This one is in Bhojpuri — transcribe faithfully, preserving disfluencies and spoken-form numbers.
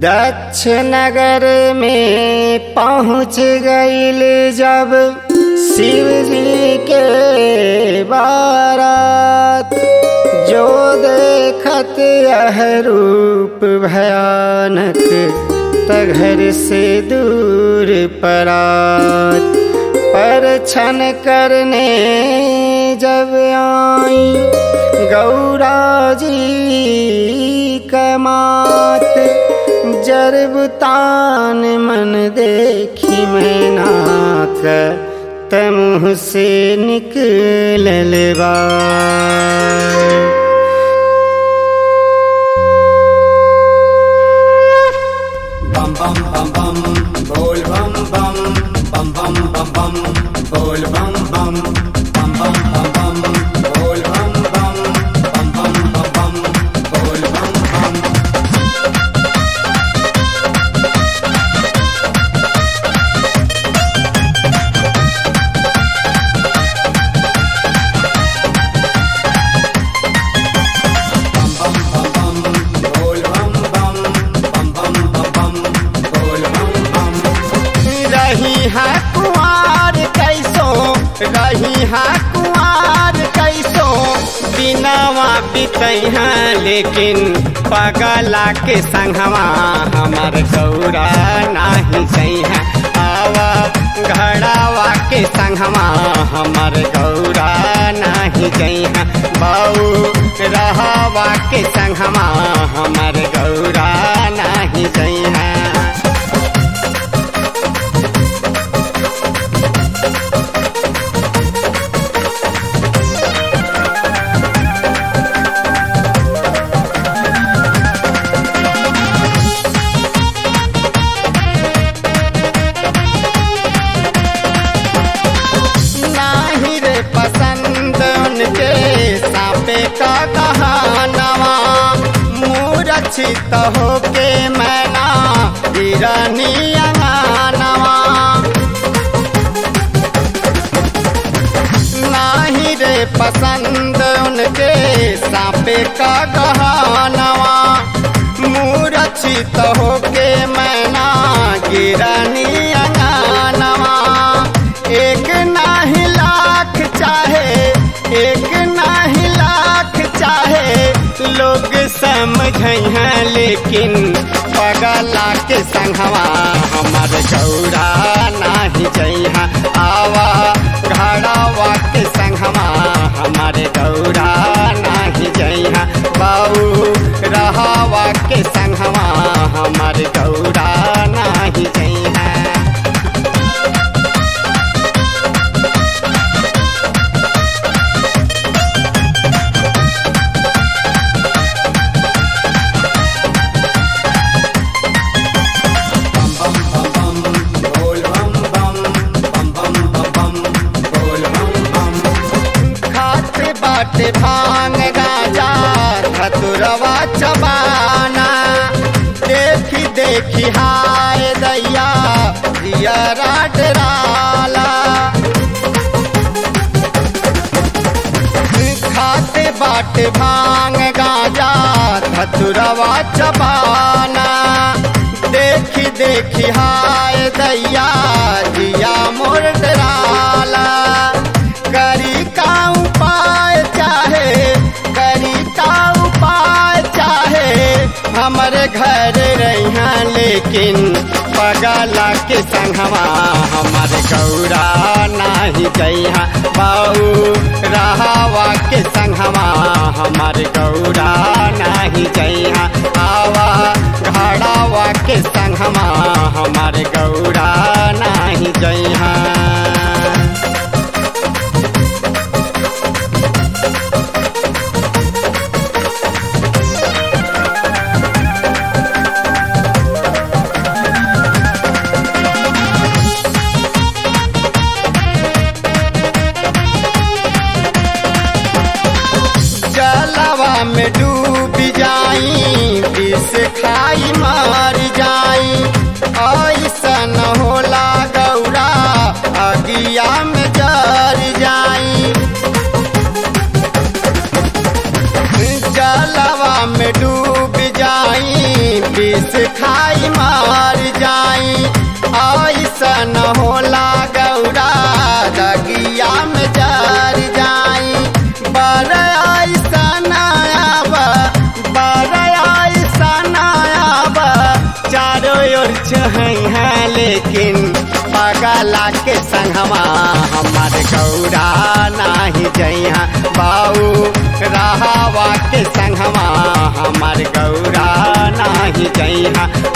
दक्ष नगर में पहुँच गईल जब शिव जी के बारात, जो देखत यह रूप भयानक त घर से दूर परात। पर छन करने जब आई गौरा जी कमात, जरबुतान मन देखी मैनाक तमुह से निकलल बात। बम बम बम बम बोल बम बम बम बम बम बम बोल बम बम बम बम बम बम बोल बम बम बम बम बम बम बोल बम बम। रही हा कुआर कैसो बिनावा बितैहा, लेकिन पगला के संगवा हमार गौरा नाही सैहा। आवा घड़ावा के संगवा हमार गौरा नाही जइहा, बाऊ रहवा के संगवा हमार गौरा नाही जइहा। का कहानवा मूरछित होके मैना गिरनी अंगनवा, नाही रे पसंद उनके सापे का कहानवा, मूरछित होके मैना गिरनी अंगनवा। एक नाही लाख चाहे एक नाही लाख चाहे लोग समझइहा, लेकिन पगला के संगवा हमार गौरा नाही जइहा। आवा घड़ावा के संगवा हमार गौरा नाही जइहा, बाऊ रहवा के संगवा हमार गौरा नाही जइहा। भांग गाजा धतुरवा चबाना, देखी देखी हाय दैया दियरा डराला। खाते बाटे भांग गाजा धतुरवा चबाना, देखी देखी हाय दैया दिया मोर डराला। करी का उपाय चाहे करी का उपाय चाहे हमारे घर रहिया, लेकिन पगला के संगवा हमारे गौरा नाही जइहा, बाऊ रहवा के संगवा हमारे गौरा नाही जइहा। आवा घड़ावा के संगवा हमारे गौरा नाही जइहा। में डूब जाई विष खाई मर जाई, ऐसा न होला गौरा अगिया में जर जाई। जलवा में डूब जाई विष खाई गजला के संगमा हमार गौरा नाही जइहा बाऊ राहवा के संगमा हमार गौरा नाही जइहा